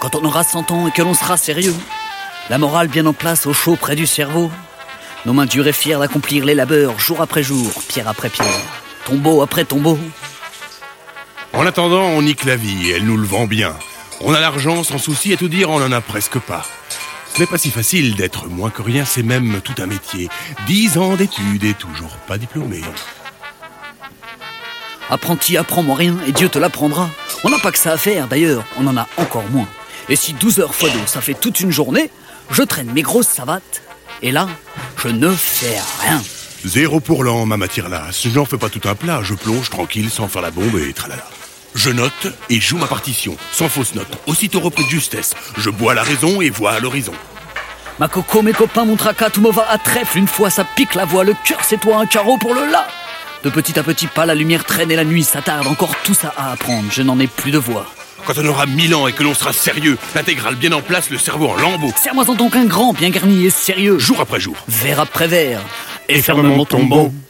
Quand on aura 100 ans et que l'on sera sérieux, la morale bien en place au chaud près du cerveau, nos mains dures et fières d'accomplir les labeurs jour après jour, pierre après pierre, tombeau après tombeau. En attendant, on nique la vie, elle nous le vend bien. On a l'argent sans souci, à tout dire, on en a presque pas. Ce n'est pas si facile d'être moins que rien, c'est même tout un métier. 10 ans d'études et toujours pas diplômé. Apprenti, apprends-moi rien et Dieu te l'apprendra. On n'a pas que ça à faire, d'ailleurs, on en a encore moins. Et si 12 heures fois 2, ça fait toute une journée, je traîne mes grosses savates. Et là, je ne fais rien. 0 pour l'an, ma matière lasse. Je n'en fais pas tout un plat, je plonge tranquille sans faire la bombe et tralala. Je note et joue ma partition, sans fausse note, aussitôt repris de justesse. Je bois la raison et vois à l'horizon. Ma coco, mes copains, mon tracas, tout me va à trèfle. Une fois ça pique la voix, le cœur c'est toi un carreau pour le la. De petit à petit pas, la lumière traîne et la nuit s'attarde. Encore tout ça à apprendre, je n'en ai plus de voix. Quand on aura 1000 ans et que l'on sera sérieux, l'intégrale bien en place, le cerveau en lambeaux. Serre-moi en tant qu'un grand, bien garni et sérieux. Jour après jour. Vers après vers. Et ferme mon tombeau.